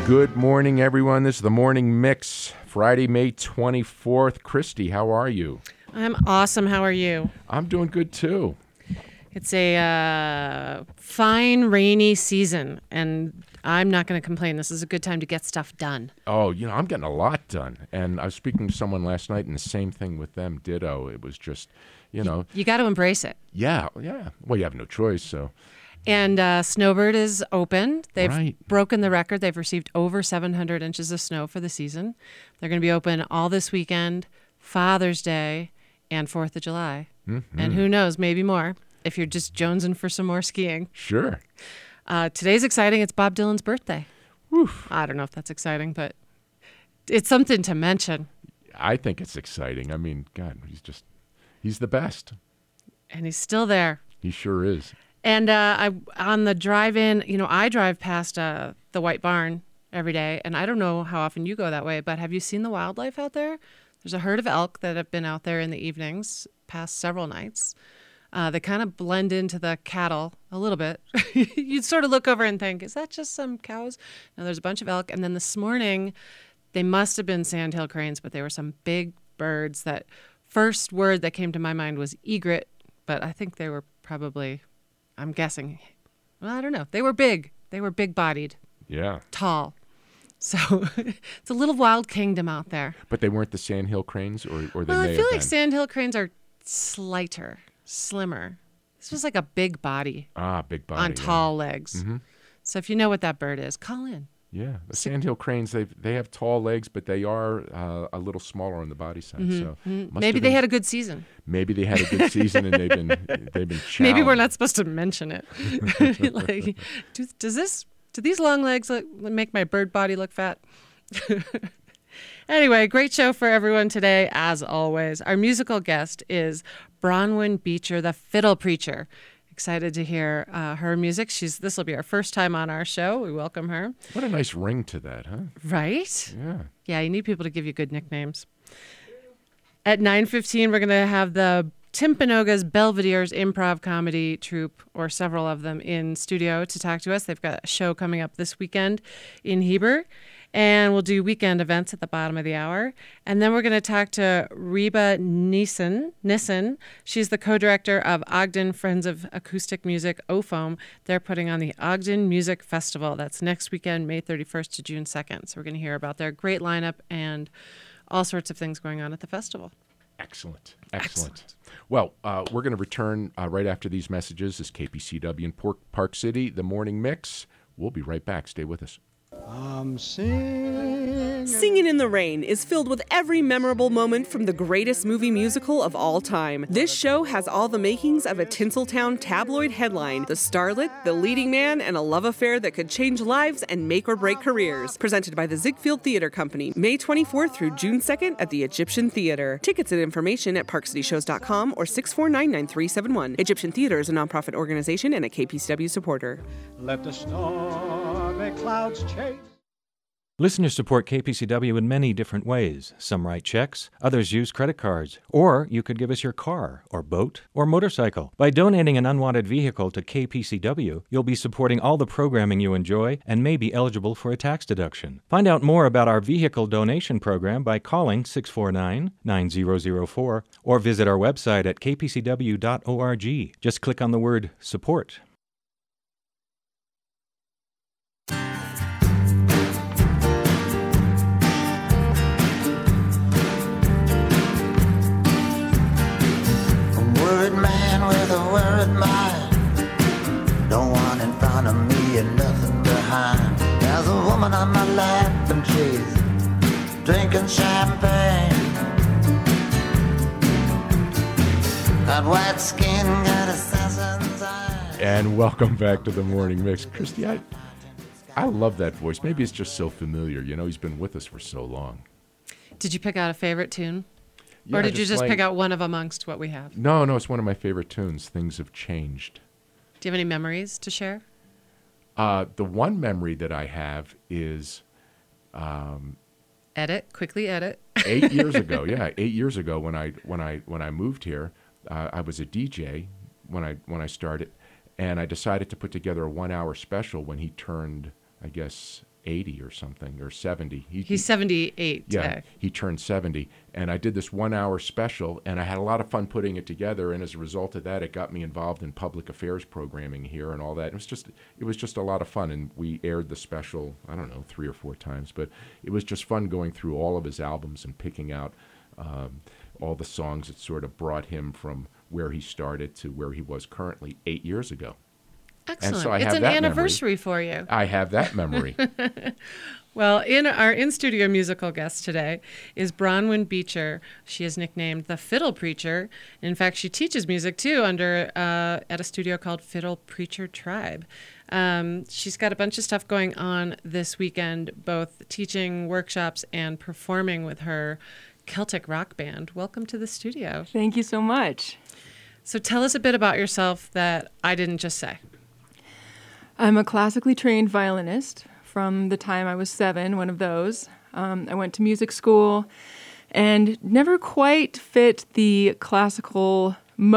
Good morning, everyone. This is the Morning Mix, Friday, May 24th. Christy, how are you? I'm awesome. How are you? I'm doing good, too. It's a fine, rainy season, and I'm not going to complain. This is a good time to get stuff done. Oh, I'm getting a lot done. And I was speaking to someone last night, and the same thing with them, ditto. It was just, You got to embrace it. Yeah. Well, you have no choice, so. And Snowbird is open. They've Right. broken the record. They've received over 700 inches of snow for the season. They're going to be open all this weekend, Father's Day, and 4th of July. Mm-hmm. And who knows, maybe more if you're just jonesing for some more skiing. Sure. Today's exciting. It's Bob Dylan's birthday. Woof. I don't know if that's exciting, but it's something to mention. I think it's exciting. I mean, God, he's the best. And he's still there. He sure is. And on the drive-in, I drive past the White Barn every day, and I don't know how often you go that way, but have you seen the wildlife out there? There's a herd of elk that have been out there in the evenings, past several nights. They kind of blend into the cattle a little bit. You'd sort of look over and think, is that just some cows? No, there's a bunch of elk. And then this morning, they must have been sandhill cranes, but they were some big birds. That first word that came to my mind was egret, but I think they were probably... I'm guessing. Well, I don't know. They were big. They were big-bodied. Yeah. Tall. So it's a little wild kingdom out there. But they weren't the sandhill cranes, or they Well, may I feel have like been. sandhill cranes are slighter, slimmer. This was like a big body Big body. on tall legs. Mm-hmm. So if you know what that bird is, call in. Yeah, the sandhill cranes, they have tall legs, but they are a little smaller on the body side. So Maybe they had a good season. Maybe they had a good season, and they've been challenged. Maybe we're not supposed to mention it. Like, do these long legs make my bird body look fat? Anyway, great show for everyone today, as always. Our musical guest is Bronwyn Beecher, the Fiddle Preacher. Excited to hear her music. This will be our first time on our show. We welcome her. What a nice ring to that, huh? Right? Yeah. Yeah, you need people to give you good nicknames. At 9:15, we're going to have the Timpanogos Belvedere's improv comedy troupe, or several of them, in studio to talk to us. They've got a show coming up this weekend in Heber. And we'll do weekend events at the bottom of the hour. And then we're going to talk to Reba Nissen. She's the co-director of Ogden Friends of Acoustic Music, OFOM. They're putting on the Ogden Music Festival. That's next weekend, May 31st to June 2nd. So we're going to hear about their great lineup and all sorts of things going on at the festival. Excellent. Well, we're going to return right after these messages. This is KPCW in Park City, the Morning Mix. We'll be right back. Stay with us. I'm singing. Singin' in the Rain is filled with every memorable moment from the greatest movie musical of all time. This show has all the makings of a Tinseltown tabloid headline, the starlet, the leading man, and a love affair that could change lives and make or break careers. Presented by the Ziegfeld Theater Company, May 24th through June 2nd at the Egyptian Theater. Tickets and information at parkcityshows.com or 649-9371. Egyptian Theater is a nonprofit organization and a KPCW supporter. Let the stormy clouds chase. Listeners support KPCW in many different ways. Some write checks, others use credit cards, or you could give us your car, or boat, or motorcycle. By donating an unwanted vehicle to KPCW, you'll be supporting all the programming you enjoy and may be eligible for a tax deduction. Find out more about our vehicle donation program by calling 649-9004 or visit our website at kpcw.org. Just click on the word support. With a worried mind, no one in front of me and nothing behind. There's a woman on my lap and she's drinking champagne. Got white skin, got assassin's eyes. And welcome back to the Morning Mix. Christy, I love that voice. Maybe it's just so familiar. He's been with us for so long. Did you pick out a favorite tune? Yeah, or did you just like, pick out one of amongst what we have? No, it's one of my favorite tunes. Things Have Changed. Do you have any memories to share? The one memory that I have is... Quickly edit. 8 years ago, yeah, 8 years ago when I moved here, I was a DJ when I started, and I decided to put together a 1 hour special when he turned, I guess, 80 or something, or 70. He's 78 Yeah, today. he turned 70. And I did this 1-hour special, and I had a lot of fun putting it together. And as a result of that, it got me involved in public affairs programming here and all that. It was just a lot of fun. And we aired the special, I don't know, 3 or 4 times. But it was just fun going through all of his albums and picking out all the songs that sort of brought him from where he started to where he was currently 8 years ago. Excellent. so I It's have an that anniversary for you. I have that memory. Well, our in-studio musical guest today is Bronwyn Beecher. She is nicknamed the Fiddle Preacher. In fact, she teaches music too at a studio called Fiddle Preacher Tribe. She's got a bunch of stuff going on this weekend, both teaching workshops and performing with her Celtic rock band. Welcome to the studio. Thank you so much. So tell us a bit about yourself that I didn't just say. I'm a classically trained violinist from the time I was 7, one of those. I went to music school and never quite fit the classical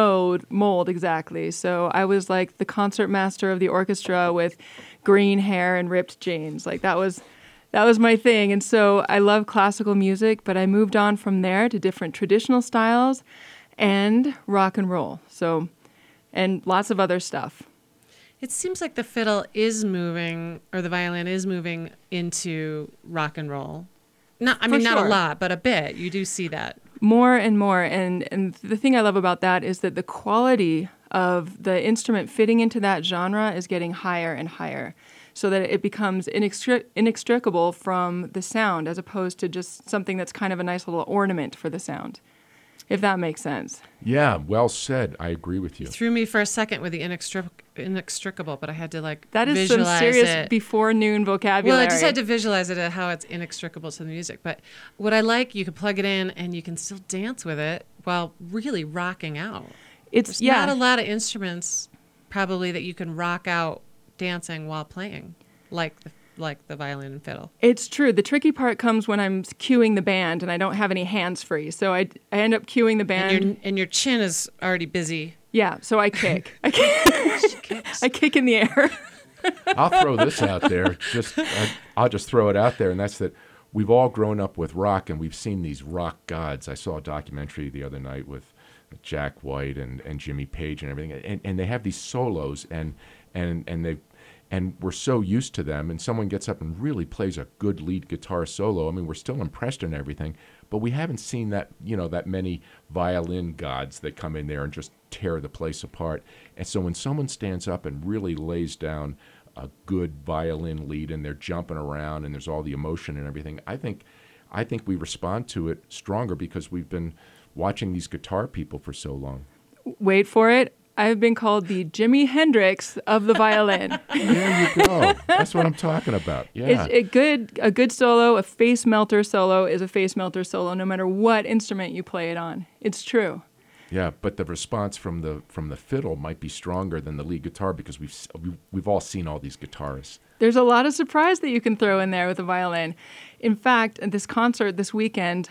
mold exactly. So I was like the concert master of the orchestra with green hair and ripped jeans. Like that was my thing. And so I love classical music, but I moved on from there to different traditional styles and rock and roll. So, and lots of other stuff. It seems like the fiddle is moving, or the violin is moving into rock and roll. Not a lot, but a bit. You do see that. More and more. And the thing I love about that is that the quality of the instrument fitting into that genre is getting higher and higher, so that it becomes inextricable from the sound, as opposed to just something that's kind of a nice little ornament for the sound, if that makes sense. Yeah, well said. I agree with you. Threw me for a second with the inextricable, but I had to that is visualize some serious it. before noon vocabulary. Well, I just had to visualize it at how it's inextricable to the music. But what I like, you can plug it in and you can still dance with it while really rocking out. There's not a lot of instruments probably that you can rock out dancing while playing, like the violin and fiddle. It's true. The tricky part comes when I'm cueing the band and I don't have any hands free. So I end up cueing the band. And your chin is already busy. Yeah, so I kick. I kick in the air. I'll throw this out there. I'll just throw it out there, and that's that we've all grown up with rock, and we've seen these rock gods. I saw a documentary the other night with Jack White and Jimmy Page and everything, and they have these solos, and we're so used to them, and someone gets up and really plays a good lead guitar solo. I mean, we're still impressed and everything, but we haven't seen that many violin gods that come in there and just tear the place apart. And so when someone stands up and really lays down a good violin lead and they're jumping around and there's all the emotion and everything, I think we respond to it stronger because we've been watching these guitar people for so long. Wait for it. I've been called the Jimi Hendrix of the violin. There you go. That's what I'm talking about. Yeah. It's a good solo, a face melter solo is a face melter solo, no matter what instrument you play it on. It's true. Yeah, but the response from the fiddle might be stronger than the lead guitar because we've all seen all these guitarists. There's a lot of surprise that you can throw in there with the violin. In fact, at this concert this weekend,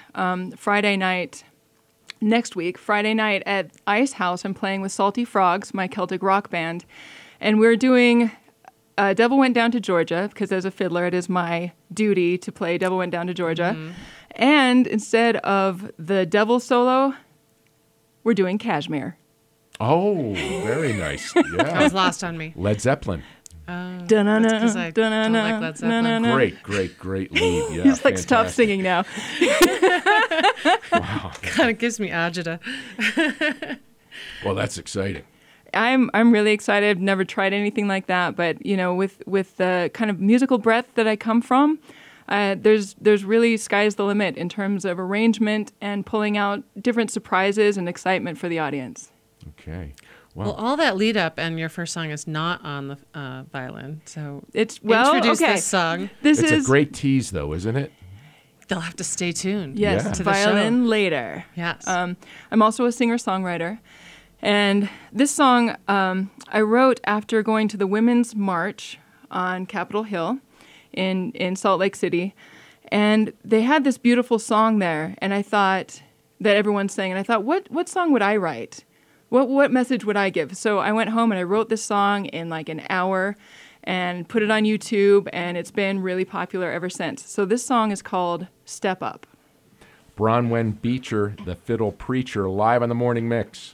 next week, Friday night at Ice House, I'm playing with Salty Frogs, my Celtic rock band, and we're doing Devil Went Down to Georgia, because as a fiddler, it is my duty to play Devil Went Down to Georgia. Mm-hmm. And instead of the devil solo, we're doing Kashmir. Oh, very nice. Yeah. That was lost on me. Led Zeppelin. That's because I don't like Led Zeppelin. Great lead. Yeah, he's like, stop singing now. Wow. Kind of gives me agita. Well, that's exciting. I'm really excited. I've never tried anything like that, but with the kind of musical breadth that I come from, there's really sky's the limit in terms of arrangement and pulling out different surprises and excitement for the audience. Okay. Well, all that lead up and your first song is not on the violin, so introduce this song. It's a great tease, though, isn't it? They'll have to stay tuned. Yes, to the violin show. later. Yes. I'm also a singer-songwriter, and this song I wrote after going to the Women's March on Capitol Hill in Salt Lake City, and they had this beautiful song there, and I thought that everyone sang, and I thought, what song would I write? What message would I give? So I went home and I wrote this song in like an hour, and put it on YouTube, and it's been really popular ever since. So this song is called Step Up. Bronwyn Beecher, the Fiddle Preacher, live on the Morning Mix.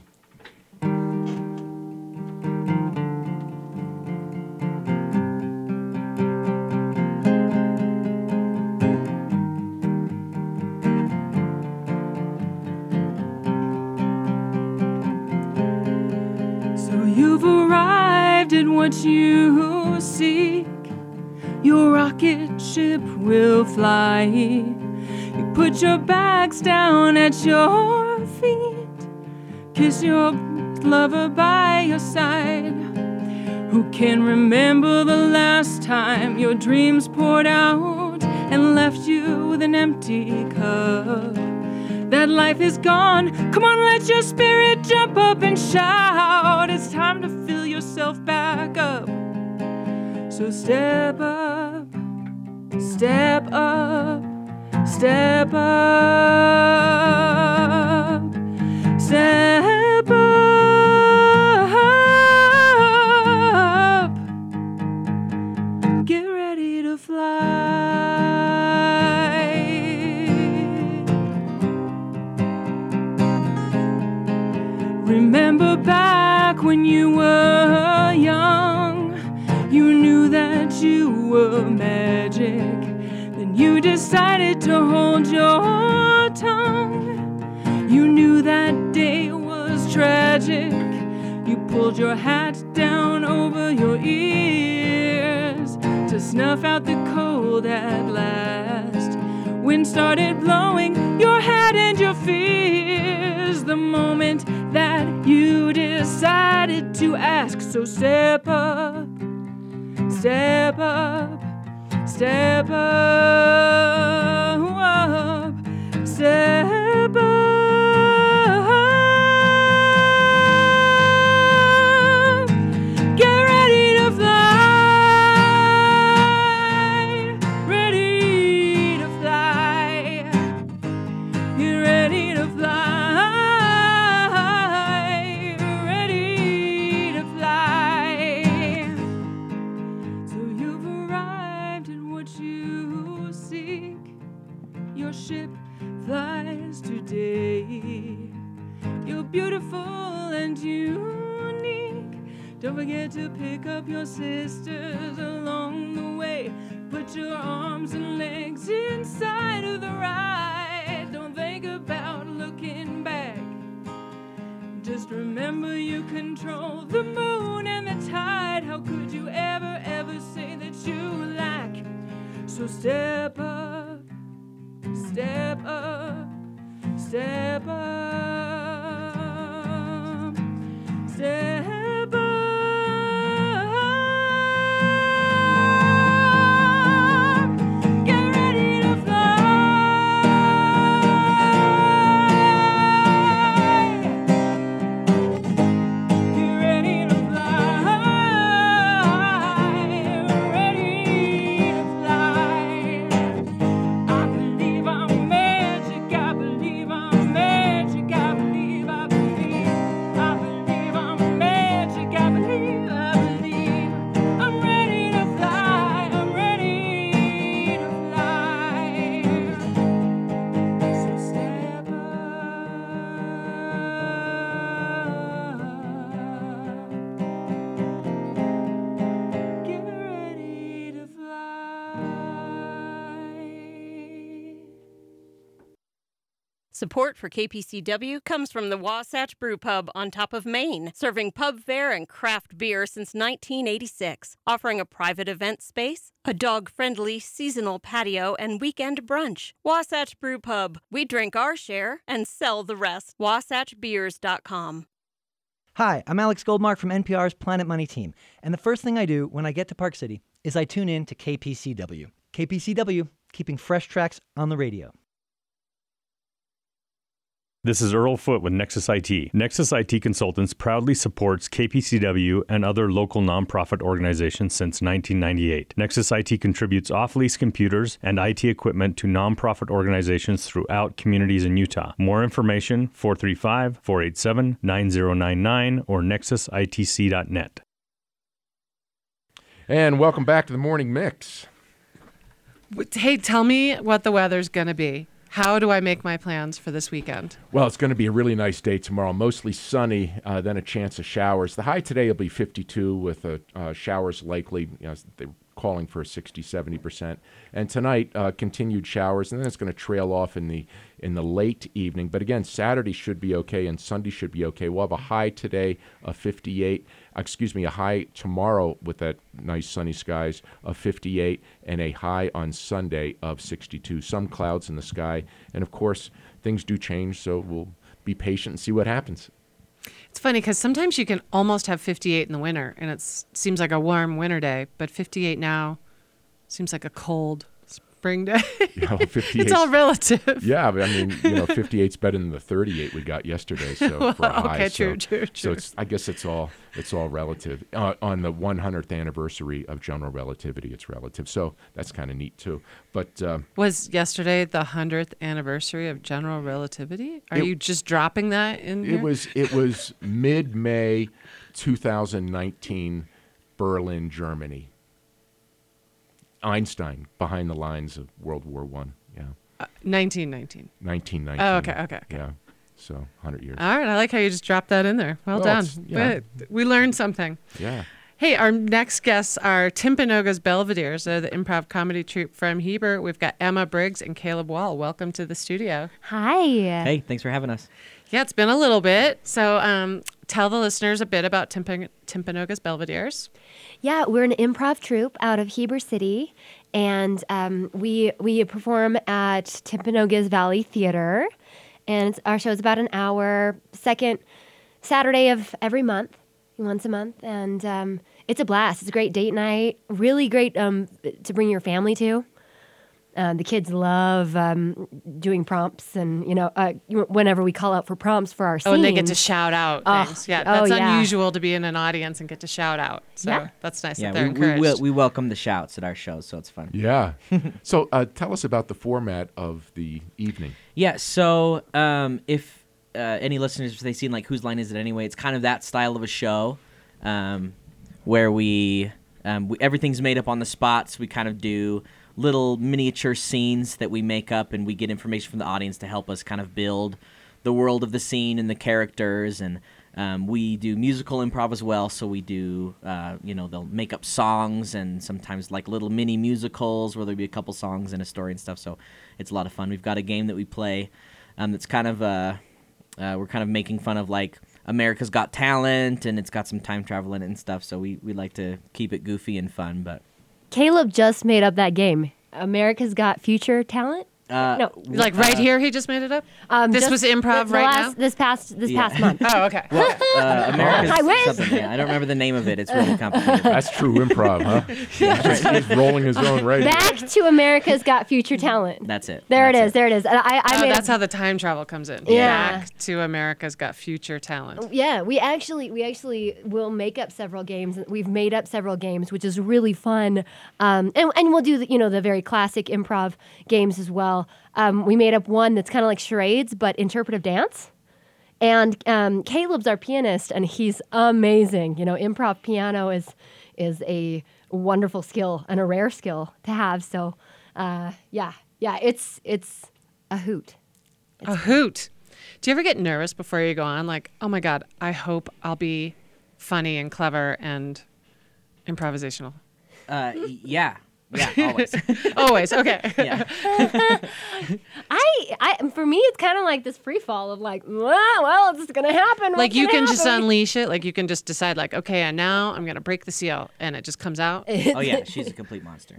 You've arrived at what you seek. Your rocket ship will fly. You put your bags down at your feet. Kiss your lover by your side. Who can remember the last time your dreams poured out and left you with an empty cup? That life is gone. Come on, let your spirit jump up and shout. It's time to fill yourself back up. So step up, step up, step up, step up. Get ready to fly. Remember back when you were young, you knew that you were magic. Then you decided to hold your tongue. You knew that day was tragic. You pulled your hat down over your ears to snuff out the cold at last. Wind started blowing your hat and your fears. The moment that you decided to ask. So step up, step up, step up, step up. Get ready to fly, ready to fly, get ready to fly. Ship flies today. You're beautiful and unique. Don't forget to pick up your sisters along the way. Put your arms and legs inside of the ride. Don't think about looking back. Just remember you control the moon and the tide. How could you ever say that you lack? So step up, step up, step up, step up. Get ready to fly. Get ready to fly. Ready to fly. I believe I'm magic. I believe I'm magic. I believe. I believe I'm magic. I believe. I'm ready to fly. I'm ready to fly. So step up. Get ready to fly. Support for KPCW comes from the Wasatch Brew Pub on top of Main, serving pub fare and craft beer since 1986, offering a private event space, a dog-friendly seasonal patio, and weekend brunch. Wasatch Brew Pub. We drink our share and sell the rest. WasatchBeers.com. Hi, I'm Alex Goldmark from NPR's Planet Money team, and the first thing I do when I get to Park City is I tune in to KPCW. KPCW, keeping fresh tracks on the radio. This is Earl Foote with Nexus IT. Nexus IT Consultants proudly supports KPCW and other local nonprofit organizations since 1998. Nexus IT contributes off-lease computers and IT equipment to nonprofit organizations throughout communities in Utah. More information, 435-487-9099 or nexusitc.net. And welcome back to the Morning Mix. Hey, tell me what the weather's going to be. How do I make my plans for this weekend? Well, it's going to be a really nice day tomorrow, mostly sunny, then a chance of showers. The high today will be 52 with showers likely. They're calling for 60, 70%. And tonight, continued showers, and then it's going to trail off in the late evening. But again, Saturday should be okay, and Sunday should be okay. We'll have a high today of 58. A high tomorrow with that nice sunny skies of 58, and a high on Sunday of 62. Some clouds in the sky, and of course, things do change, so we'll be patient and see what happens. It's funny because sometimes you can almost have 58 in the winter, and it seems like a warm winter day, but 58 now seems like a cold spring day. Yeah, well, 58's, it's all relative. Yeah, but I mean, 58's better than the 38 we got yesterday. So for a high, okay, true. So I guess it's all relative. On the 100th anniversary of general relativity, it's relative. So that's kind of neat too. But was yesterday the 100th anniversary of general relativity? Are you just dropping that in here? It was mid-May 2019, Berlin, Germany. Einstein behind the lines of World War I. Yeah. 1919. 1919. Oh, okay. Yeah. So 100 years. All right. I like how you just dropped that in there. Well done. Yeah. We learned something. Yeah. Hey, our next guests are Timpanogos Belvederes. They're the improv comedy troupe from Heber. We've got Emma Briggs and Caleb Wall. Welcome to the studio. Hi. Hey, thanks for having us. Yeah, it's been a little bit. So tell the listeners a bit about Timpanogos Belvederes. Yeah, we're an improv troupe out of Heber City, and we perform at Timpanogos Valley Theater, and our show's about an hour, second Saturday of every month, once a month, and it's a blast. It's a great date night, really great to bring your family to. The kids love doing prompts, and whenever we call out for prompts for our scenes. Oh, and they get to shout out things. Yeah, that's unusual to be in an audience and get to shout out. So that's nice that they're encouraged. We welcome the shouts at our shows, so it's fun. Yeah. So tell us about the format of the evening. Yeah. So if any listeners, if they've seen like Whose Line Is It Anyway, it's kind of that style of a show where we everything's made up on the spot. So we kind of do little miniature scenes that we make up, and we get information from the audience to help us kind of build the world of the scene and the characters. And we do musical improv as well, so we do they'll make up songs and sometimes like little mini musicals where there'll be a couple songs and a story and stuff, so it's a lot of fun. We've got a game that we play that's kind of we're kind of making fun of like America's Got Talent, and it's got some time travel in it and stuff, so we like to keep it goofy and fun. But Caleb just made up that game. America's Got Future Talent? No. Like right here, he just made it up? This was improv now? This past month. Oh, okay. Well, America's I wish. something. Yeah, I don't remember the name of it. It's really complicated. That's true improv, huh? He's rolling his own right. Back to America's Got Future Talent. That's it. There it is. And that's how the time travel comes in. Yeah. Back to America's Got Future Talent. Yeah, we actually will make up several games. We've made up several games, which is really fun. And we'll do the very classic improv games as well. We made up one that's kind of like charades, but interpretive dance. And Caleb's our pianist, and he's amazing. Improv piano is a wonderful skill and a rare skill to have. So, it's a hoot. A hoot. Do you ever get nervous before you go on? Like, oh my God, I hope I'll be funny and clever and improvisational. Yeah. Yeah, always. Always, okay. Yeah. For me, it's kind of like this free fall of like, well, it's going to happen. Like you can just unleash it. Like you can just decide like, okay, and now I'm going to break the seal, and it just comes out. Oh yeah, she's a complete monster.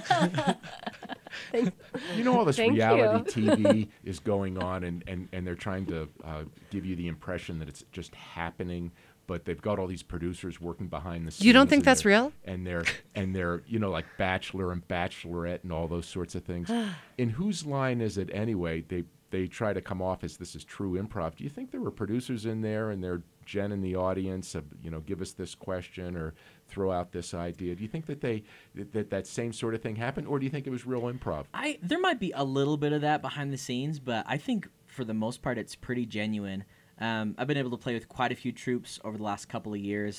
All this reality TV is going on, and they're trying to give you the impression that it's just happening. But they've got all these producers working behind the scenes. You don't think that's real? And they're like Bachelor and Bachelorette and all those sorts of things. In Whose Line Is It Anyway? They try to come off as this is true improv. Do you think there were producers in there and they're Jen in the audience of give us this question or throw out this idea? Do you think that that same sort of thing happened, or do you think it was real improv? There might be a little bit of that behind the scenes, but I think for the most part it's pretty genuine. I've been able to play with quite a few troops over the last couple of years,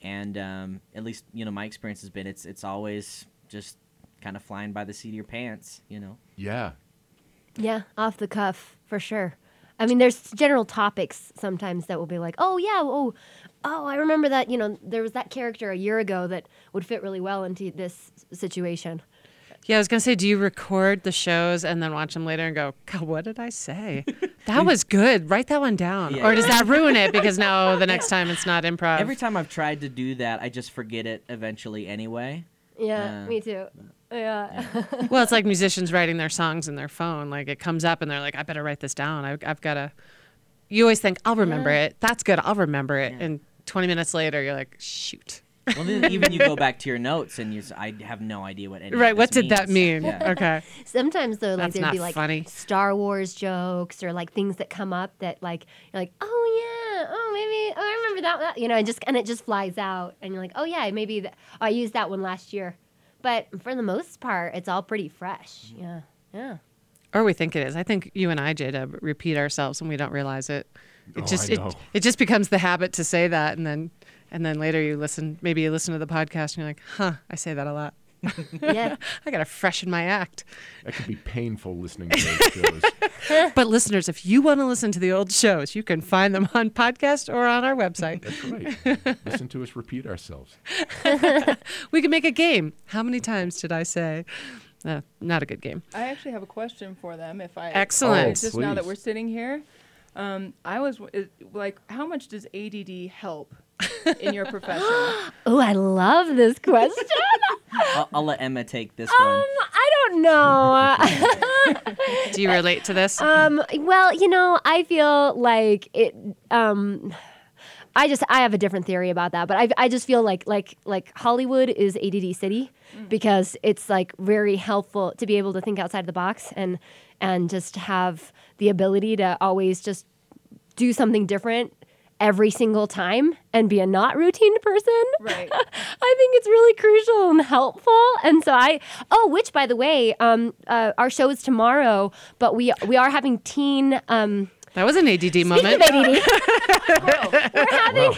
And at least, my experience has been it's always just kind of flying by the seat of your pants, Yeah. Yeah, off the cuff, for sure. I mean, there's general topics sometimes that will be like, oh, yeah, I remember that, there was that character a year ago that would fit really well into this situation. Yeah, I was going to say, do you record the shows and then watch them later and go, God, what did I say? That was good. Write that one down. Yeah. Or does that ruin it because now the next time it's not improv? Every time I've tried to do that, I just forget it eventually anyway. Yeah, me too. Yeah. Well, it's like musicians writing their songs in their phone. Like it comes up and they're like, I better write this down. I've got to. You always think, I'll remember it. That's good. I'll remember it. And 20 minutes later, you're like, shoot. Well, then even you go back to your notes and I have no idea what any of Right. this What did means. that mean? Yeah. Okay. Sometimes though, like That's there'd not be like funny. Star Wars jokes or like things that come up that like you're like, I remember that, and it just flies out, and you're like, oh yeah, maybe I used that one last year, but for the most part, it's all pretty fresh. Yeah. Or we think it is. I think you and I, J-Dub, repeat ourselves when we don't realize it. It just becomes the habit to say that, and then later you listen to the podcast and you're like, huh, I say that a lot. Yeah. I got to freshen my act. That could be painful listening to those shows. But listeners, if you want to listen to the old shows, you can find them on podcast or on our website. That's right. Listen to us repeat ourselves. We can make a game. How many times did I say? Not a good game. I actually have a question for them. Excellent. Just now that please. we're sitting here, I was like, how much does ADD help in your profession? Oh, I love this question. I'll let Emma take this one. I don't know. Do you relate to this? Well, I feel like it. I have a different theory about that, but I just feel like Hollywood is ADD city because it's like very helpful to be able to think outside the box and just have the ability to always just do something different every single time and be a not routine person. Right. I think it's really crucial and helpful. And so which by the way, our show is tomorrow, but we are having teen. That was an ADD moment. We're having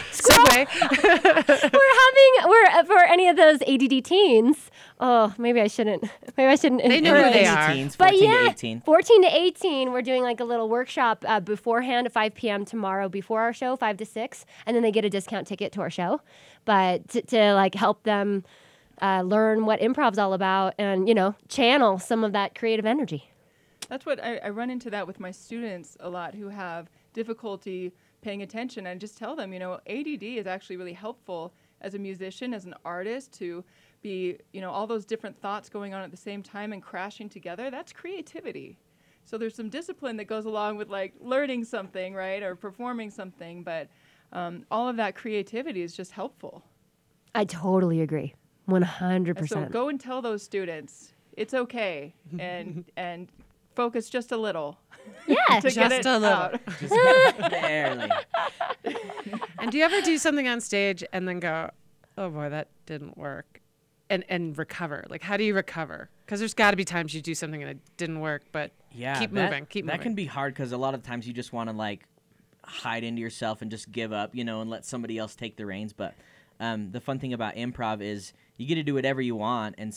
we're for any of those ADD teens. Oh, maybe I shouldn't. They know who they are. Teens, But 14 yeah, to 18. 14 to 18, we're doing like a little workshop beforehand at 5 p.m. tomorrow before our show, 5 to 6, and then they get a discount ticket to our show. But to like help them learn what improv's all about and, channel some of that creative energy. That's what I run into that with my students a lot who have difficulty paying attention. I just tell them, ADD is actually really helpful as a musician, as an artist, to be, all those different thoughts going on at the same time and crashing together. That's creativity. So there's some discipline that goes along with like learning something, right, or performing something, but all of that creativity is just helpful. I totally agree, 100%. So go and tell those students it's okay and focus just a little. Yeah, to get it a little. out. Just barely. And do you ever do something on stage and then go, oh boy, that didn't work, and recover? Like, how do you recover? Because there's got to be times you do something and it didn't work, but keep moving. That can be hard because a lot of times you just want to like hide into yourself and just give up, and let somebody else take the reins. But the fun thing about improv is you get to do whatever you want, and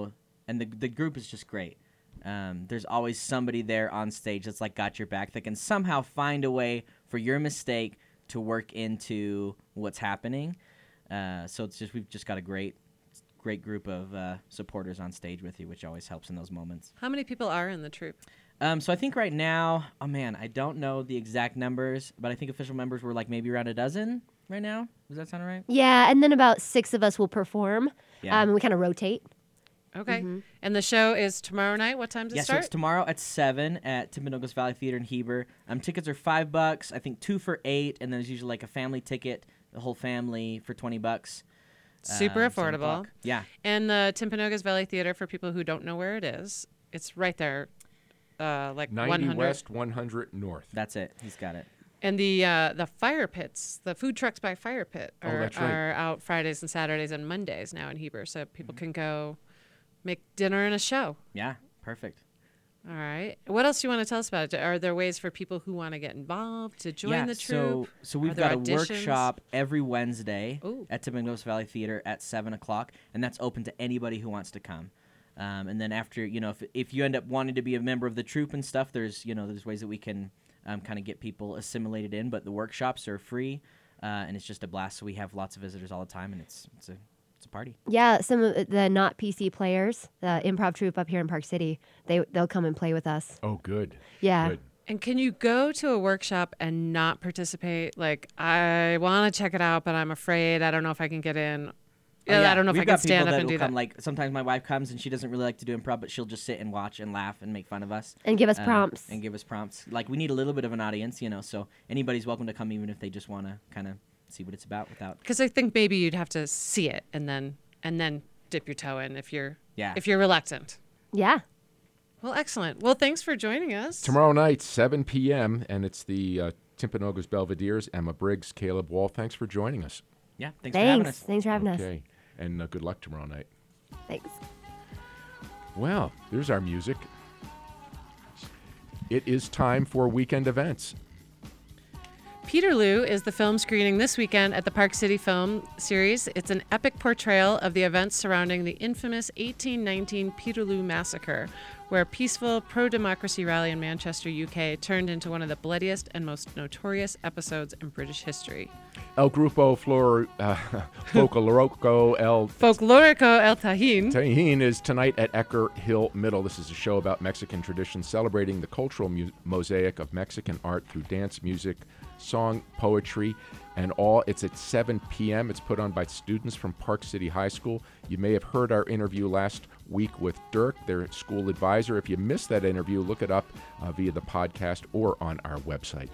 the group is just great. There's always somebody there on stage that's like got your back that can somehow find a way for your mistake to work into what's happening. So we've just got a great group of supporters on stage with you, which always helps in those moments. How many people are in the troupe? So I think right now, I don't know the exact numbers, but I think official members were like maybe around a dozen right now. Does that sound right? Yeah, and then about 6 of us will perform. Yeah. We kind of rotate. Okay. And the show is tomorrow night. What time does it So start? it's tomorrow at 7 at Timpanogos Valley Theater in Heber. Tickets are $5. I think 2 for $8, and then there's usually like a family ticket, the whole family for $20. Super 7 affordable. o'clock. Yeah. And the Timpanogos Valley Theater, for people who don't know where it is, it's right there, like 90 100 West, 100 North. That's it. He's got it. And the fire pits, the food trucks by Fire Pit that's right. are out Fridays and Saturdays and Mondays now in Heber, so people can go make dinner and a show. Yeah, perfect. All right. What else do you want to tell us about it? Are there ways for people who want to get involved to join the troupe? So we've Are there got a auditions? workshop every Wednesday Ooh. at Timpanogos Valley Theater at 7 o'clock, and that's open to anybody who wants to come. And then after, if you end up wanting to be a member of the troupe and stuff, there's ways that we can kind of get people assimilated in. But the workshops are free, and it's just a blast. So we have lots of visitors all the time, and it's a party. Yeah, some of the not PC players, the improv troupe up here in Park City, they'll come and play with us. Oh, good. Yeah. Good. And can you go to a workshop and not participate? Like, I want to check it out, but I'm afraid. I don't know if I can get in. I don't know if I can stand up and do that. Like, sometimes my wife comes and she doesn't really like to do improv, but she'll just sit and watch and laugh and make fun of us. And give us prompts. Like, we need a little bit of an audience, so anybody's welcome to come even if they just want to kind of see what it's about without. Because I think maybe you'd have to see it and then dip your toe in if you're reluctant. Yeah. Well, excellent. Well, thanks for joining us. Tomorrow night, 7 p.m., and it's the Timpanogos Belvedere's, Emma Briggs, Caleb Wall. Thanks for joining us. Yeah, thanks for having us. Thanks for having us. Okay, and good luck tomorrow night. Thanks. Well, there's our music. It is time for weekend events. Peterloo is the film screening this weekend at the Park City Film Series. It's an epic portrayal of the events surrounding the infamous 1819 Peterloo Massacre, where a peaceful pro-democracy rally in Manchester, UK, turned into one of the bloodiest and most notorious episodes in British history. El Grupo Folklorico El Tajín is tonight at Ecker Hill Middle. This is a show about Mexican tradition, celebrating the cultural mosaic of Mexican art through dance, music, song, poetry, and all. It's at 7 p.m. It's put on by students from Park City High School. You may have heard our interview last week with Dirk, their school advisor. If you missed that interview, look it up via the podcast or on our website.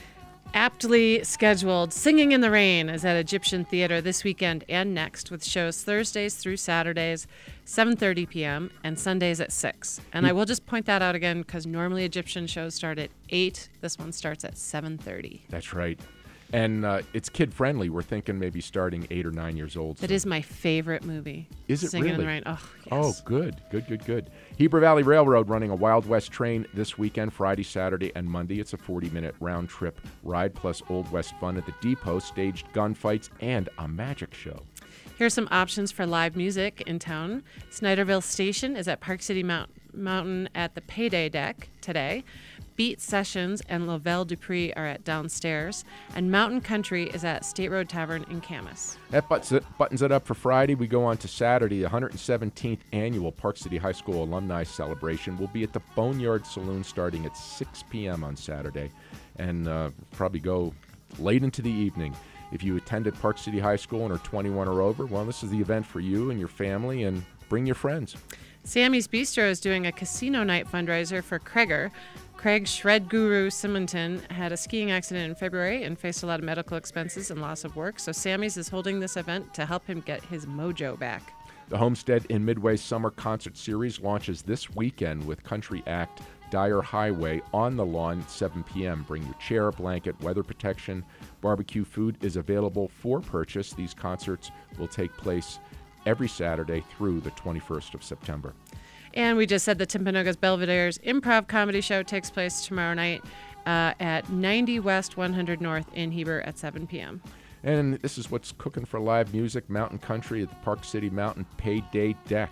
Aptly scheduled, Singing in the Rain is at Egyptian Theater this weekend and next, with shows Thursdays through Saturdays, 7:30 p.m., and Sundays at 6. And I will just point that out again because normally Egyptian shows start at 8. This one starts at 7:30. That's right. And it's kid-friendly. We're thinking maybe starting 8 or 9 years old. It is my favorite movie. Is it Singing really? in the Rain. Oh, yes. Oh, good. Heber Valley Railroad running a Wild West train this weekend, Friday, Saturday, and Monday. It's a 40-minute round-trip ride, plus Old West fun at the depot, staged gunfights, and a magic show. Here's some options for live music in town. Snyderville Station is at Park City Mountain at the Payday Deck today. Beat Sessions and Lovell Dupree are at Downstairs, and Mountain Country is at State Road Tavern in Camas. That buttons it up for Friday. We go on to Saturday. The 117th annual Park City High School Alumni Celebration will be at the Boneyard Saloon starting at 6 p.m. on Saturday, and probably go late into the evening. If you attended Park City High School and are 21 or over, well, this is the event for you and your family, and bring your friends. Sammy's Bistro is doing a casino night fundraiser for Craig Shred Guru Simonton had a skiing accident in February and faced a lot of medical expenses and loss of work, so Sammy's is holding this event to help him get his mojo back. The Homestead in Midway Summer Concert Series launches this weekend with country act Dyer Highway on the lawn at 7 p.m. Bring your chair, blanket, weather protection. Barbecue food is available for purchase. These concerts will take place every Saturday through the 21st of September. And we just said the Timpanogos Belvedere's improv comedy show takes place tomorrow night at 90 West 100 North in Heber at 7 p.m. And this is what's cooking for live music, Mountain Country at the Park City Mountain Payday Deck.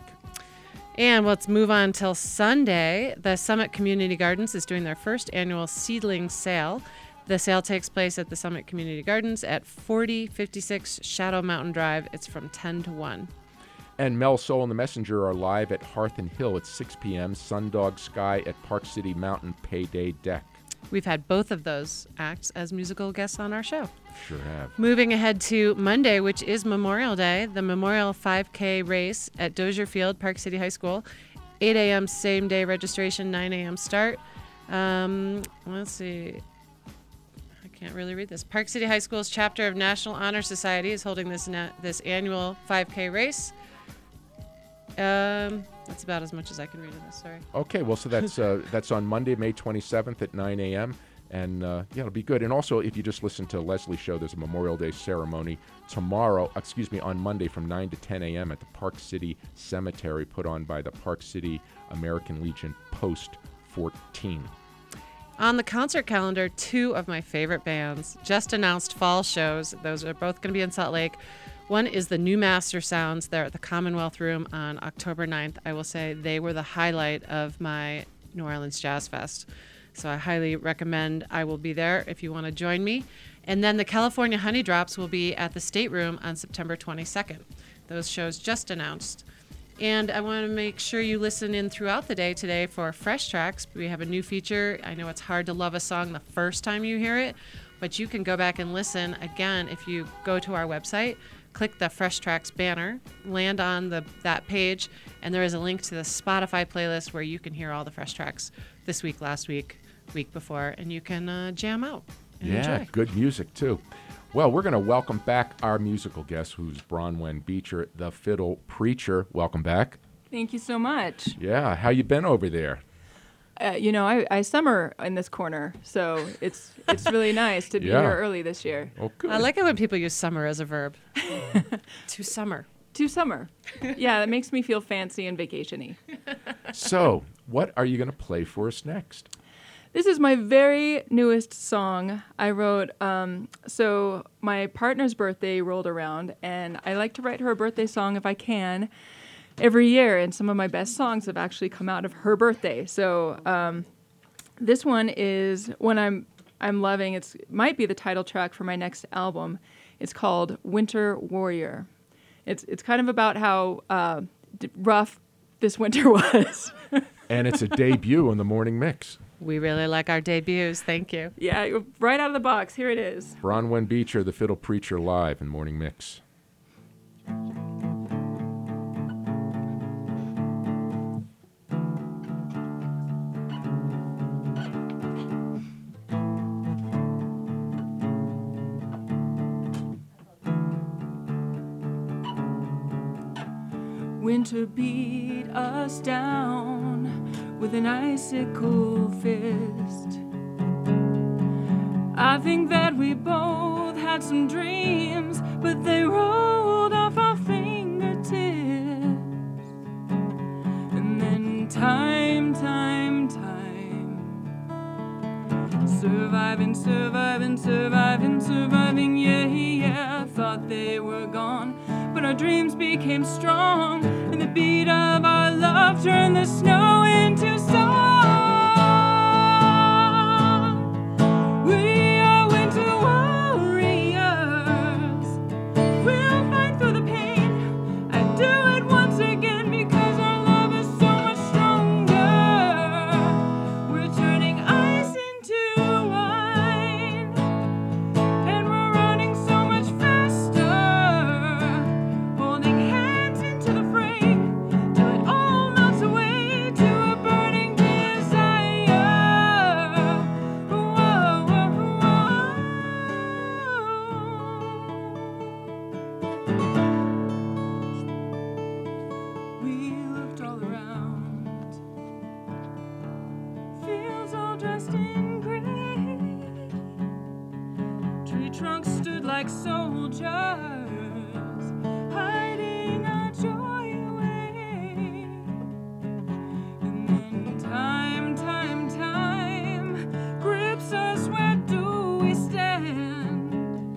And let's move on till Sunday. The Summit Community Gardens is doing their first annual seedling sale. The sale takes place at the Summit Community Gardens at 4056 Shadow Mountain Drive. It's from 10 to 1. And Mel Soul and the Messenger are live at Hearth and Hill at 6 p.m. Sundog Sky at Park City Mountain Payday Deck. We've had both of those acts as musical guests on our show. Sure have. Moving ahead to Monday, which is Memorial Day, the Memorial 5K race at Dozier Field, Park City High School. 8 a.m. same day registration, 9 a.m. start. Let's see. I can't really read this. Park City High School's chapter of National Honor Society is holding this annual 5K race. That's about as much as I can read of this. Sorry. Okay, well, so that's on Monday, May 27th at 9 a.m. And yeah, it'll be good. And also, if you just listen to Leslie's show, there's a Memorial Day ceremony on Monday from 9 to 10 a.m. at the Park City Cemetery, put on by the Park City American Legion Post 14. On the concert calendar, 2 of my favorite bands just announced fall shows. Those are both going to be in Salt Lake. One is the New Master Sounds. They're at the Commonwealth Room on October 9th. I will say they were the highlight of my New Orleans Jazz Fest. So I highly recommend I will be there if you want to join me. And then the California Honey Drops will be at the State Room on September 22nd. Those shows just announced. And I want to make sure you listen in throughout the day today for Fresh Tracks. We have a new feature. I know it's hard to love a song the first time you hear it, but you can go back and listen again if you go to our website, click the Fresh Tracks banner, land on that page, and there is a link to the Spotify playlist where you can hear all the Fresh Tracks this week, last week, week before, and you can jam out and enjoy. Good music, too. Well, we're going to welcome back our musical guest, who's Bronwyn Beecher, the Fiddle Preacher. Welcome back. Thank you so much. Yeah, how you been over there? I summer in this corner, so it's really nice to be here early this year. Oh, good. I like it when people use summer as a verb. To summer. To summer. Yeah, that makes me feel fancy and vacation-y. So, what are you going to play for us next? This is my very newest song I wrote. So my partner's birthday rolled around, and I like to write her a birthday song if I can every year. And some of my best songs have actually come out of her birthday. So this one is one I'm loving. It might be the title track for my next album. It's called Winter Warrior. It's kind of about how rough this winter was. And it's a debut on the Morning Mix. We really like our debuts. Thank you. Yeah, right out of the box. Here it is. Bronwyn Beecher, the Fiddle Preacher, live in Morning Mix. Winter beat us down with an icicle fist. I think that we both had some dreams, but they rolled off our fingertips. And then time. Surviving, yeah. Thought they were gone, but our dreams became strong, and the beat of our love turned the snow into song. We are winter warriors. We'll fight through the pain and do it once again, because our love is so much stronger. We're turning ice into wine, and we're running so much faster, holding hands into the fray till it all melts away to a burning desire. Whoa, whoa, whoa. We looked all around, fields all dressed in gray, tree trunks stood like soldiers, hiding our joy away. And then time grips us. Where do we stand?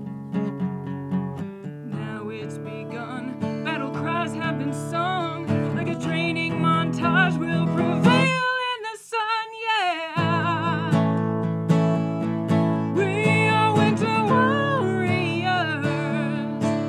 Now it's begun. Battle cries have been sung. Like a training montage, we'll prevail in the sun, yeah. We are winter warriors.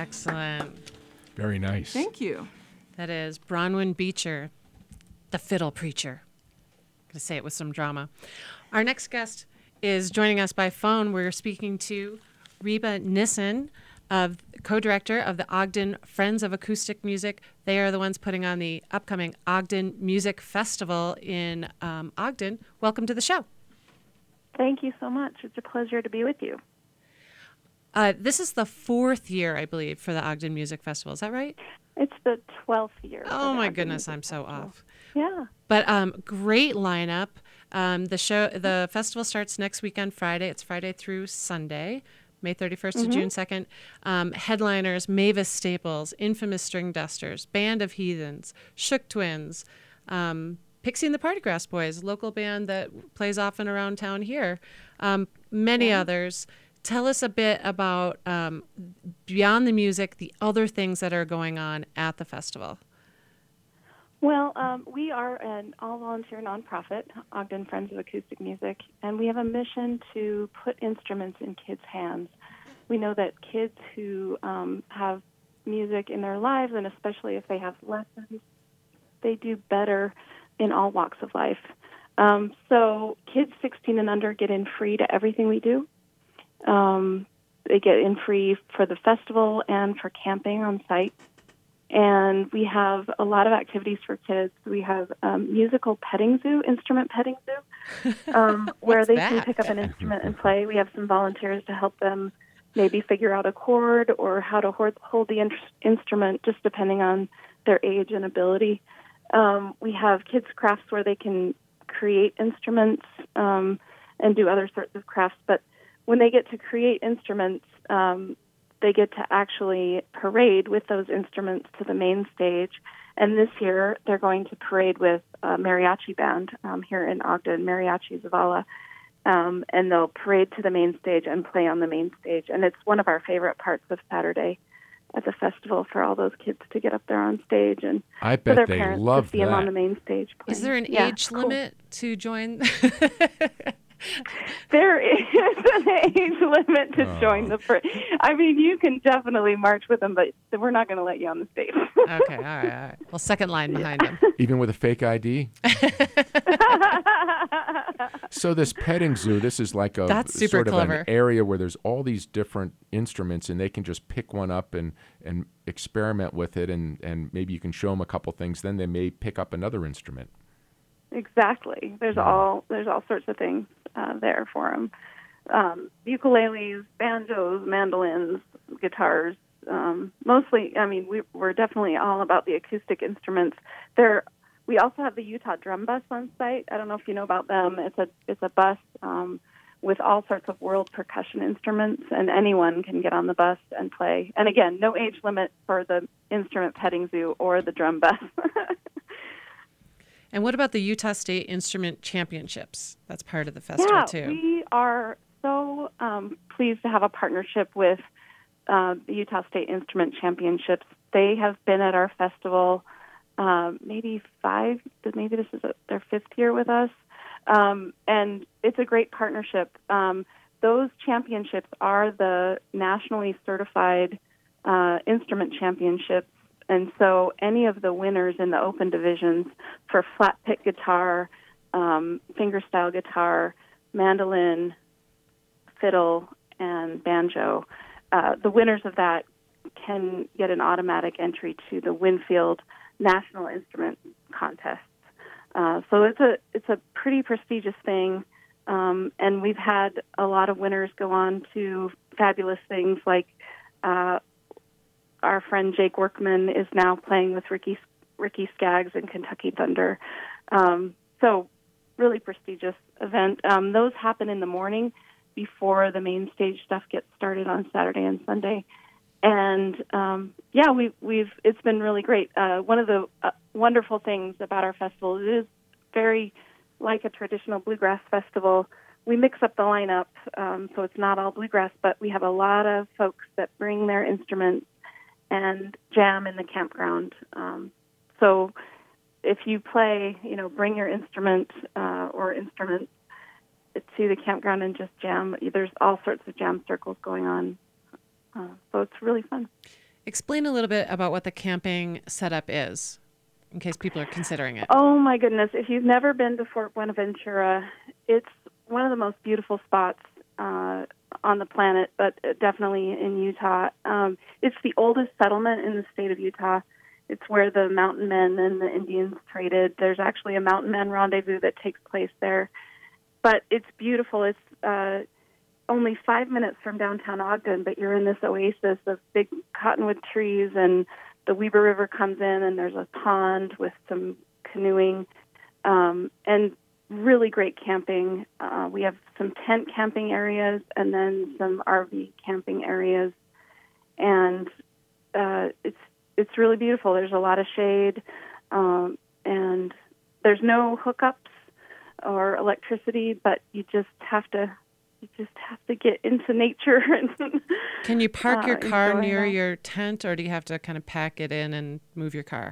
Excellent. Very nice. Thank you. That is Bronwyn Beecher, the fiddle preacher. I'm going to say it with some drama. Our next guest is joining us by phone. We're speaking to Reba Nissen, co-director of the Ogden Friends of Acoustic Music. They are the ones putting on the upcoming Ogden Music Festival in Ogden. Welcome to the show. Thank you so much. It's a pleasure to be with you. This is the 4th year, I believe, for the Ogden Music Festival. Is that right? It's the 12th year. Oh, my goodness. I'm so off. Yeah. But great lineup. The festival starts next weekend, Friday. It's Friday through Sunday, May 31st to June 2nd. Headliners, Mavis Staples, Infamous String Dusters, Band of Heathens, Shook Twins, Pixie and the Partygrass Boys, local band that plays often around town here, many others. Tell us a bit about, beyond the music, the other things that are going on at the festival. Well, we are an all-volunteer nonprofit, Ogden Friends of Acoustic Music, and we have a mission to put instruments in kids' hands. We know that kids who have music in their lives, and especially if they have lessons, they do better in all walks of life. So kids 16 and under get in free to everything we do. They get in free for the festival and for camping on site. And we have a lot of activities for kids. We have musical petting zoo, instrument petting zoo, where they can pick up an instrument and play. We have some volunteers to help them maybe figure out a chord or how to hold the instrument, just depending on their age and ability. We have kids' crafts where they can create instruments and do other sorts of crafts. But when they get to create instruments, they get to actually parade with those instruments to the main stage. And this year, they're going to parade with a mariachi band here in Ogden, Mariachi Zavala. And they'll parade to the main stage and play on the main stage. And it's one of our favorite parts of Saturday at the festival for all those kids to get up there on stage and I for bet their they parents love to see them on the that. main stage playing. Is there an age limit to join? There is an age limit to join the parade. I mean, you can definitely march with them, but we're not going to let you on the stage. Okay, all right. Well, second line behind them. Even with a fake ID? So this petting zoo, this is like a That's super sort of clever. an area where there's all these different instruments, and they can just pick one up and experiment with it, and maybe you can show them a couple things, then they may pick up another instrument. Exactly. There's all sorts of things there for them. Ukuleles, banjos, mandolins, guitars. Mostly, I mean, we're definitely all about the acoustic instruments. We also have the Utah Drum Bus on site. I don't know if you know about them. It's a bus with all sorts of world percussion instruments, and anyone can get on the bus and play. And again, no age limit for the instrument petting zoo or the drum bus. And what about the Utah State Instrument Championships? That's part of the festival, too. We are so pleased to have a partnership with the Utah State Instrument Championships. They have been at our festival maybe this is their 5th year with us. And it's a great partnership. Those championships are the nationally certified instrument championships. And so any of the winners in the open divisions for flat pick guitar, fingerstyle guitar, mandolin, fiddle, and banjo, the winners of that can get an automatic entry to the Winfield National Instrument Contest. So it's a pretty prestigious thing, and we've had a lot of winners go on to fabulous things like our friend Jake Workman is now playing with Ricky Skaggs and Kentucky Thunder. So really prestigious event. Those happen in the morning before the main stage stuff gets started on Saturday and Sunday. And it's been really great. One of the wonderful things about our festival is it is very like a traditional bluegrass festival. We mix up the lineup, so it's not all bluegrass, but we have a lot of folks that bring their instruments and jam in the campground. So if you play, bring your instrument or instruments to the campground and just jam. There's all sorts of jam circles going on. So it's really fun. Explain a little bit about what the camping setup is, in case people are considering it. Oh, my goodness. If you've never been to Fort Buenaventura, it's one of the most beautiful spots on the planet, but definitely in Utah. It's the oldest settlement in the state of Utah. It's where the mountain men and the Indians traded. There's actually a mountain men rendezvous that takes place there. But it's beautiful. It's only 5 minutes from downtown Ogden, but you're in this oasis of big cottonwood trees, and the Weber River comes in, and there's a pond with some canoeing, and really great camping. We have some tent camping areas and then some RV camping areas, and it's really beautiful. There's a lot of shade, and there's no hookups or electricity, but you just have to get into nature. And Can you park your car enjoy near that. your tent, or do you have to kind of pack it in and move your car?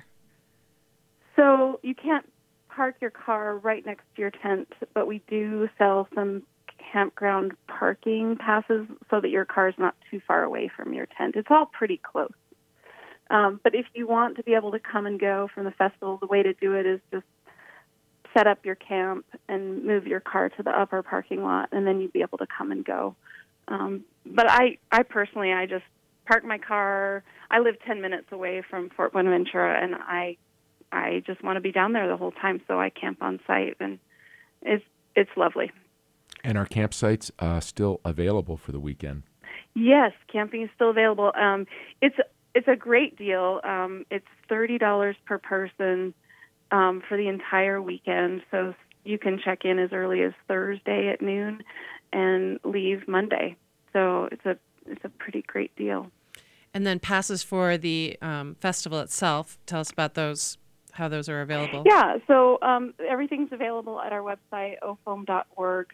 So you can't park your car right next to your tent, but we do sell some campground parking passes so that your car is not too far away from your tent. It's all pretty close. But if you want to be able to come and go from the festival, the way to do it is just set up your camp and move your car to the upper parking lot, and then you'd be able to come and go. But I personally, I just park my car. I live 10 minutes away from Fort Buenaventura, and I just want to be down there the whole time, so I camp on site, and it's lovely. And are campsites still available for the weekend? Yes, camping is still available. It's a great deal. It's $30 per person for the entire weekend, so you can check in as early as Thursday at noon and leave Monday. So it's a pretty great deal. And then passes for the festival itself. Tell us about those, how those are available. Yeah, so everything's available at our website, ofoam.org,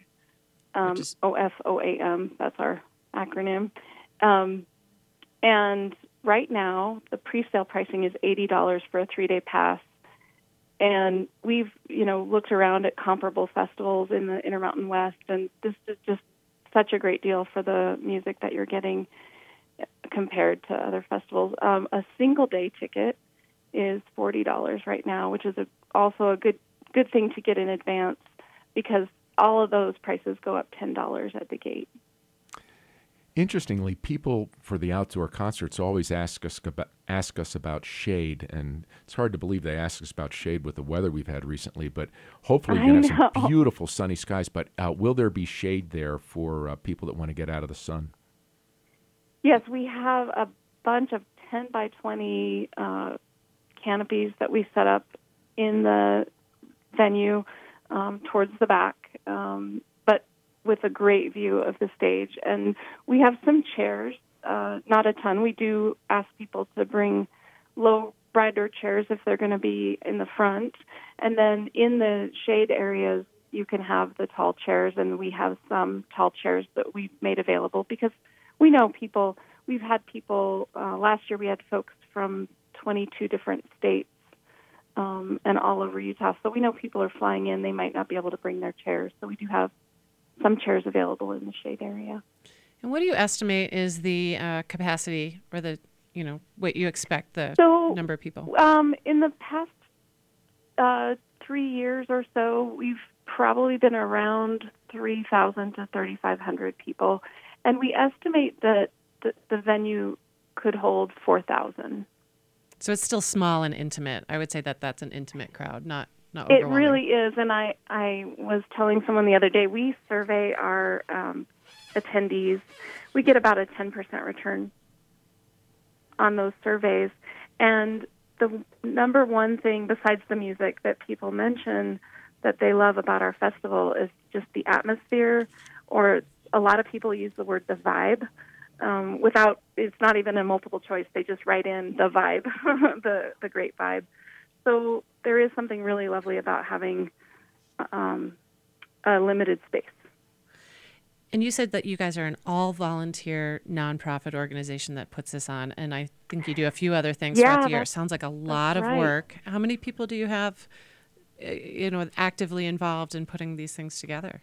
OFOAM, that's our acronym. And right now, the pre-sale pricing is $80 for a 3-day pass. And we've, looked around at comparable festivals in the Intermountain West, and this is just such a great deal for the music that you're getting compared to other festivals. A single-day ticket is $40 right now, which is also a good thing to get in advance, because all of those prices go up $10 at the gate. Interestingly, people for the outdoor concerts always ask us about shade, and it's hard to believe they ask us about shade with the weather we've had recently. But hopefully, you're going to have some beautiful sunny skies. But will there be shade there for people that want to get out of the sun? Yes, we have a bunch of 10 by 20 canopies that we set up in the venue towards the back, but with a great view of the stage. And we have some chairs, not a ton. We do ask people to bring low rider chairs if they're going to be in the front. And then in the shade areas, you can have the tall chairs, and we have some tall chairs that we've made available because we know people. We've had people, last year we had folks from 22 different states and all over Utah. So we know people are flying in. They might not be able to bring their chairs. So we do have some chairs available in the shade area. And what do you estimate is the capacity, or the, what you expect the number of people? In the past 3 years or so, we've probably been around 3,000 to 3,500 people. And we estimate that the venue could hold 4,000. So it's still small and intimate. I would say that that's an intimate crowd, not It overwhelming. really is, and I was telling someone the other day, we survey our attendees. We get about a 10% return on those surveys, and the number one thing besides the music that people mention that they love about our festival is just the atmosphere, or a lot of people use the word the vibe. It's not even a multiple choice. They just write in the vibe, the great vibe. So there is something really lovely about having a limited space. And you said that you guys are an all-volunteer nonprofit organization that puts this on, and I think you do a few other things throughout the year. It sounds like a lot of work. How many people do you have, actively involved in putting these things together?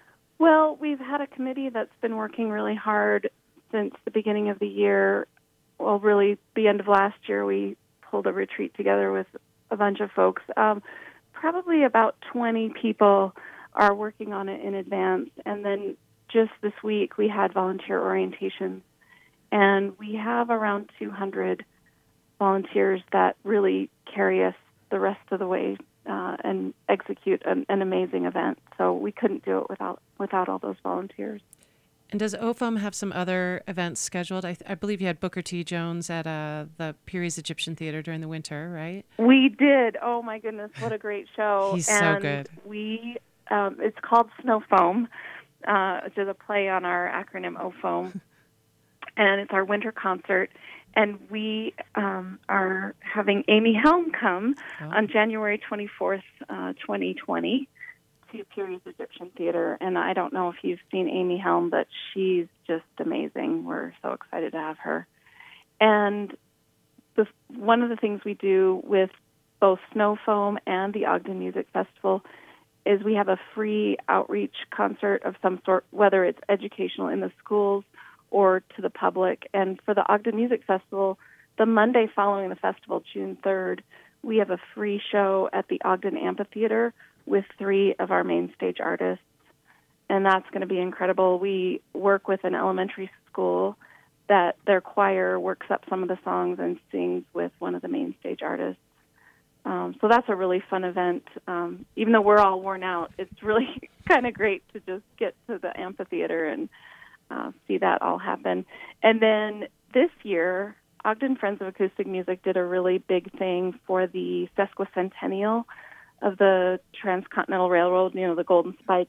Well, we've had a committee that's been working really hard since the beginning of the year really the end of last year, we pulled a retreat together with a bunch of folks. Probably about 20 people are working on it in advance. And then just this week, we had volunteer orientations. And we have around 200 volunteers that really carry us the rest of the way and execute an amazing event. So we couldn't do it without all those volunteers. And does OFOM have some other events scheduled? I believe you had Booker T. Jones at the Peary's Egyptian Theater during the winter, right? We did. Oh, my goodness, what a great show. He's and so good. It's called Snow Foam, which is a play on our acronym OFOM. And it's our winter concert. And we are having Amy Helm come on January 24th, 2020 to Peary's Egyptian Theater. And I don't know if you've seen Amy Helm, but she's just amazing. We're so excited to have her. And one of the things we do with both Snow Foam and the Ogden Music Festival is we have a free outreach concert of some sort, whether it's educational in the schools or to the public. And for the Ogden Music Festival, the Monday following the festival, June 3rd, we have a free show at the Ogden Amphitheater with 3 of our main stage artists. And that's going to be incredible. We work with an elementary school that their choir works up some of the songs and sings with one of the main stage artists. So that's a really fun event. Even though we're all worn out, it's really kind of great to just get to the amphitheater and see that all happen. And then this year, Ogden Friends of Acoustic Music did a really big thing for the sesquicentennial of the Transcontinental Railroad, the Golden Spike.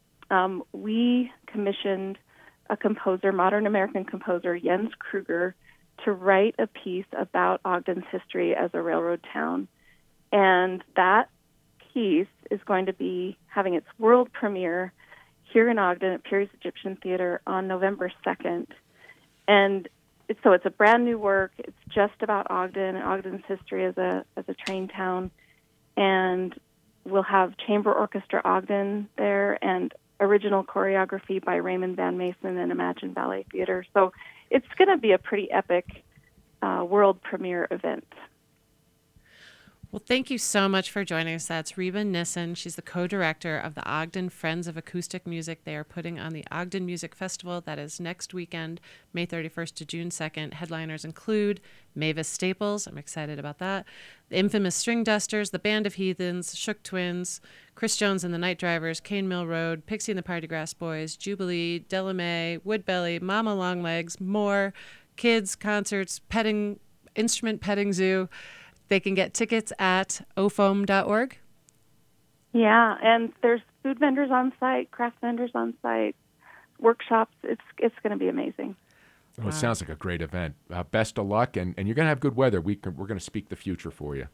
We commissioned a composer, modern American composer, Jens Kruger, to write a piece about Ogden's history as a railroad town. And that piece is going to be having its world premiere here in Ogden at Peary's Egyptian Theater on November 2nd. And it's a brand new work. It's just about Ogden and Ogden's history as a train town. And we'll have Chamber Orchestra Ogden there and original choreography by Raymond Van Mason and Imagine Ballet Theater. So it's going to be a pretty epic world premiere event. Well, thank you so much for joining us. That's Reba Nissen. She's the co-director of the Ogden Friends of Acoustic Music. They are putting on the Ogden Music Festival. That is next weekend, May 31st to June 2nd. Headliners include Mavis Staples. I'm excited about that. The Infamous String Dusters, the Band of Heathens, Shook Twins, Chris Jones and the Night Drivers, Cane Mill Road, Pixie and the Party Grass Boys, Jubilee, Delamay, Woodbelly, Mama Longlegs, more kids, concerts, instrument petting zoo. They can get tickets at ofom.org. Yeah, and there's food vendors on site, craft vendors on site, workshops. It's going to be amazing. Well, it sounds like a great event. Best of luck, and you're going to have good weather. We're going to speak the future for you.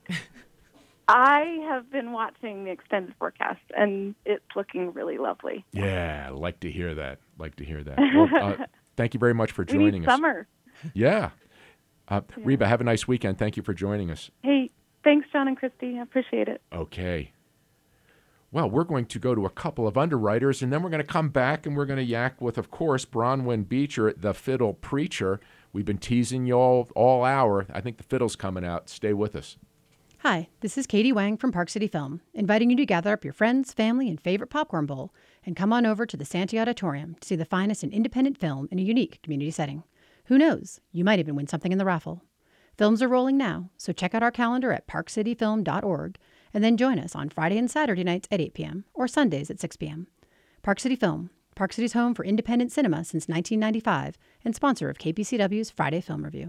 I have been watching the extended forecast, and it's looking really lovely. Yeah, I like to hear that. Well, thank you very much for joining we need us. Summer. Yeah. Reba, have a nice weekend. Thank you for joining us. Hey, thanks, John and Christy. I appreciate it. Okay. Well, we're going to go to a couple of underwriters, and then we're going to come back and we're going to yak with, of course, Bronwyn Beecher, the fiddle preacher. We've been teasing you all hour. I think the fiddle's coming out. Stay with us. Hi, this is Katie Wang from Park City Film, inviting you to gather up your friends, family, and favorite popcorn bowl and come on over to the Santee Auditorium to see the finest in independent film in a unique community setting. Who knows? You might even win something in the raffle. Films are rolling now, so check out our calendar at parkcityfilm.org and then join us on Friday and Saturday nights at 8 p.m. or Sundays at 6 p.m. Park City Film, Park City's home for independent cinema since 1995 and sponsor of KPCW's Friday Film Review.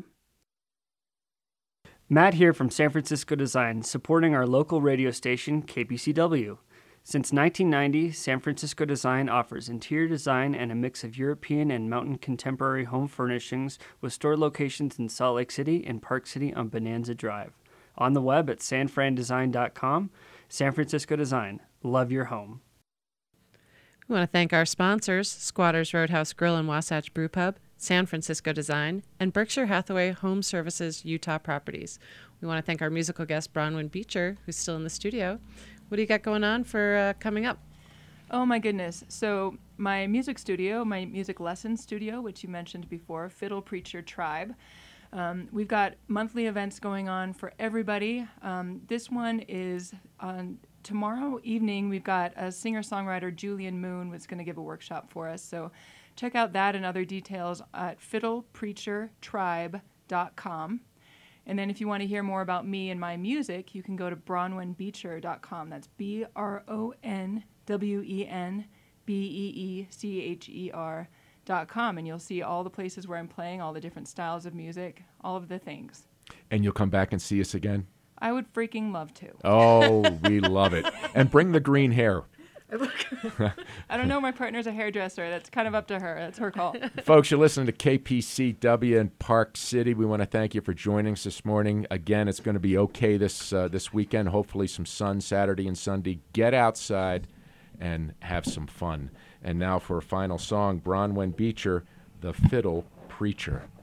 Matt here from San Francisco Design, supporting our local radio station, KPCW. Since 1990, San Francisco Design offers interior design and a mix of European and mountain contemporary home furnishings with store locations in Salt Lake City and Park City on Bonanza Drive. On the web at sanfrandesign.com. San Francisco Design. Love your home. We want to thank our sponsors, Squatters Roadhouse Grill and Wasatch Brew Pub, San Francisco Design, and Berkshire Hathaway Home Services Utah Properties. We want to thank our musical guest, Bronwyn Beecher, who's still in the studio. What do you got going on for coming up? Oh my goodness. So my music studio, my music lesson studio, which you mentioned before, Fiddle Preacher Tribe, We've got monthly events going on for everybody. This one is on tomorrow evening. We've got a singer-songwriter, Julian Moon, was going to give a workshop for us. So check out that and other details at fiddlepreachertribe.com. And then if you want to hear more about me and my music, you can go to bronwenbeecher.com. That's BRONWENBEECHER.com. And you'll see all the places where I'm playing, all the different styles of music, all of the things. And you'll come back and see us again? I would freaking love to. Oh, we love it. And bring the green hair. I don't know. My partner's a hairdresser. That's kind of up to her. That's her call. Folks, you're listening to KPCW in Park City. We want to thank you for joining us this morning. Again, it's going to be okay this weekend. Hopefully some sun Saturday and Sunday. Get outside and have some fun. And now for a final song, Bronwen Beecher, The Fiddle Preacher.